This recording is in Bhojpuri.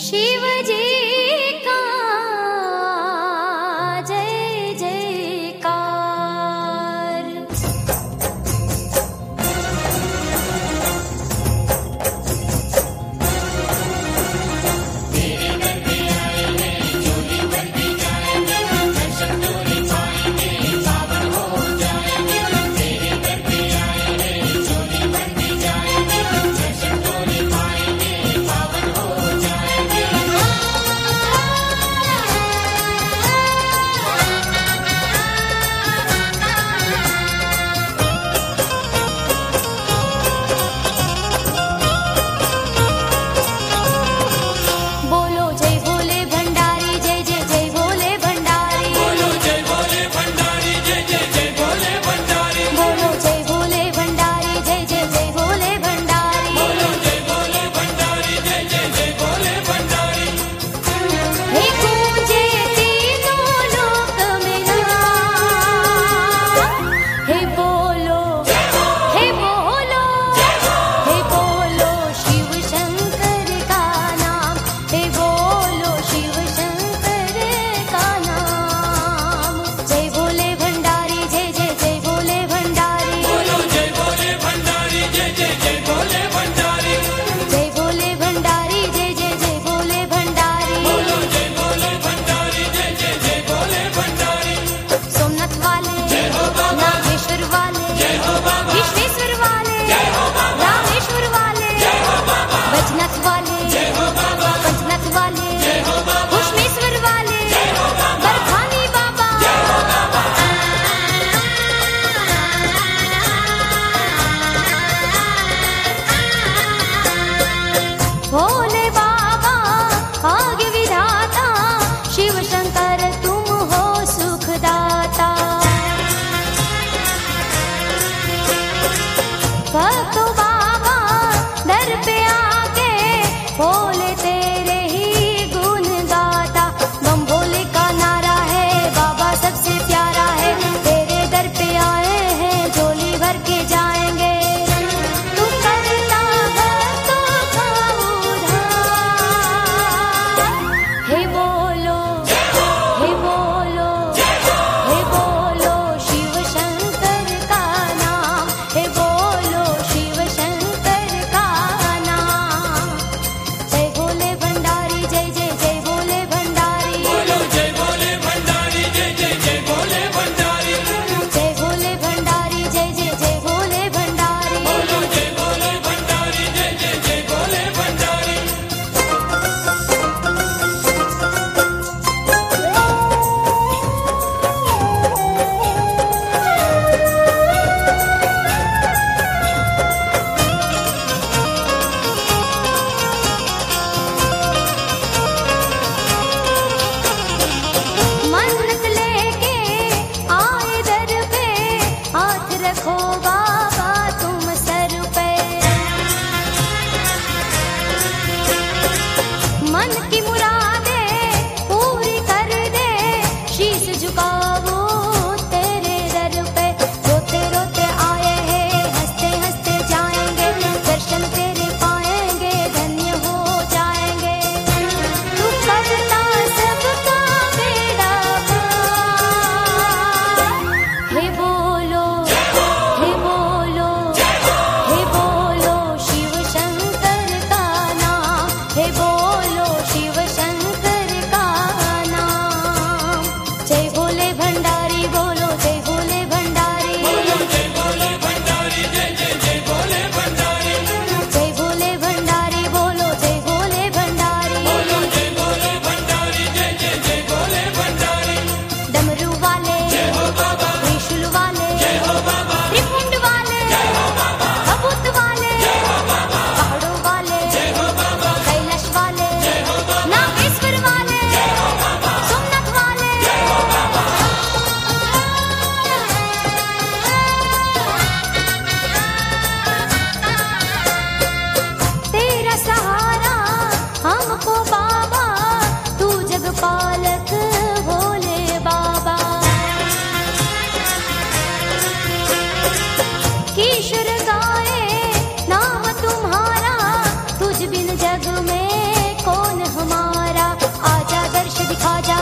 शिव जी का जय जयकार। भोले बाबा आगे विधाता, शिव शंकर तुम हो सुखदाता। भक्तो बाबा दर पे आके भोले तेरे ही गुण गाता। बम भोले का नारा है, बाबा सबसे प्यारा है। तेरे दर पे आए हैं, झोली भर के जाएंगे। तू करता भक्तों का उद्धार। हे बोलो, हे बोलो, हे बोलो शिव शंकर का नाम। हे बोलो शिव शंकर का नाम। जय भोले भंडारी, जय जय जय भोले भंडारी। बोलो जय भोले भंडारी, जय जय जय भोले भंडारी। जय भोले भंडारी, जय जय जय भोले भंडारी। बोलो जय भोले भंडारी, जय जय जय भोले भंडारी। मन्नत लेके आए दर पे, हाथ रखो बाबा तुम सर पे। मन की मुरादे पूरी कर दे, शीश झुकाओ तेरे दर पे। रोते रोते आए हैं, हंसते हंसते जाएंगे। दर्शन तेरे पाएंगे, धन्य हो जाएंगे। तू करता सबका बेड़ा पार। हे बोलो, हे बोलो, हे बोलो शिव शंकर का नाम। हे बोलो शिव शंकर का नाम। जय भोले भंडारी, बोलो जय भोले भंडारी। बोलो जय भोले भंडारी, जय जय जय भोले भंडारी। जय भोले भंडारी, बोलो जय भोले भंडारी। बोलो जय भोले भंडारी, जय जय जय भोले भंडारी। डमरू वाले, जय हो बाबा, त्रिशूल वाले, जय हो बाबा, त्रिपुंड वाले, जय हो बाबा, कबूत वाले, जय हो बाबा, पहाड़ों वाले, जय हो बाबा, कैलाश वाले, जय हो बाबा, नागेश्वर वाले, जय हो बाबा, सोमनाथ वाले। जय हो बाबा। तेरा सहारा हमको बाबा, तू जगपालक भोले बाबा। किशोर गाए नाम तुम्हारा, तुझ बिन जग में कौन हमारा, आजा दर्श दिखा जा